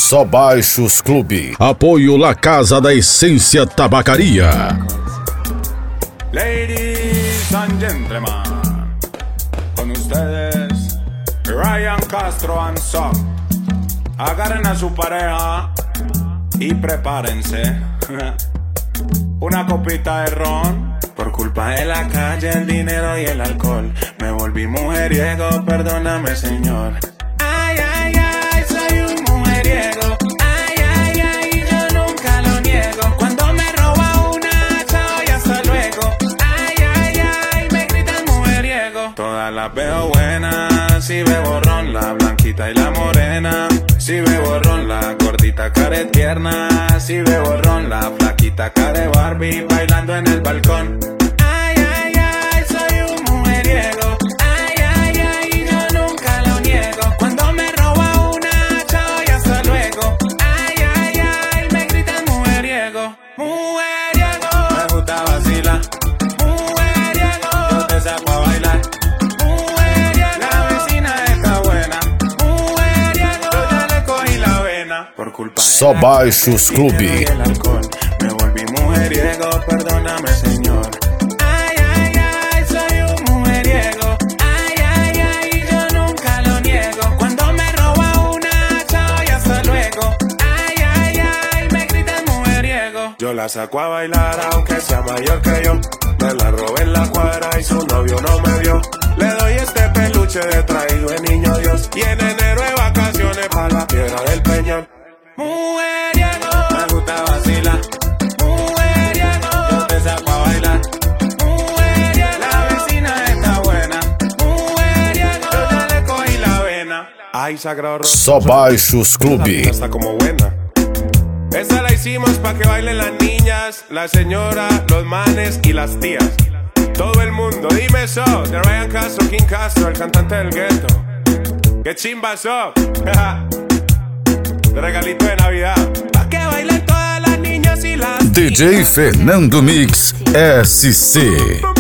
Só Baixos Clube. Apoio La Casa da Essência Tabacaria. Ladies and gentlemen, con ustedes Ryan Castro and Son. Agarren a su pareja y prepárense. Una copita de ron. Por culpa de la calle, el dinero y el alcohol, me volví mujeriego, perdóname, señor. Ay, ay, ay, soy un mujeriego. Ay, ay, ay, yo nunca lo niego. Cuando me roba una, chao y hasta luego. Ay, ay, ay, me gritan mujeriego. Todas las veo buenas, si bebo ron, la blanquita y la morena. Si bebo ron, la gordita care tierna. Si bebo ron, la flaquita care Barbie bailando en el balcón. Ay, ay, ay, soy un mujeriego. Ay, ay, ay, yo nunca lo niego. Cuando me roba una, chao y hasta luego. Ay, ay, ay, me gritan mujeriego. Mujeriego. Me gusta vacilar. Mujeriego. Yo te saco a bailar. Mujeriego. La vecina está buena. Mujeriego. Yo ya le cogí la vena. Por culpa Só Baixos Clube. Me volví mujeriego, perdóname, señor. Ay, ay, ay, soy un mujeriego. Ay, ay, ay, yo nunca lo niego. Cuando me roba una, chao y hasta luego. Ay, ay, ay, me gritan mujeriego. Yo la saco a bailar aunque sea mayor que yo. Me la robé en la cuadra y su novio no me dio. Le doy este peluche de traído de niño Dios. Y en enero de vacaciones pa' la Piedra del Peñón. Mujeriego. Me gusta vacilar. Mujeriego. Yo te saco a bailar. Mujeriego. La vecina está buena. Mujeriego. Yo ya le cogí la vena. Ay, sagrado rojo. Só Baixos Clube. Está como buena. Esta la hicimos pa' que bailen las niñas, la señora, los manes y las tías. Todo el mundo, dime eso. De Ryan Castro, King Castro, el cantante del gueto. ¡Qué chimba eso! De regalito de Navidad. Pa' que bailen todas las niñas y las DJ Fernando Mix SC.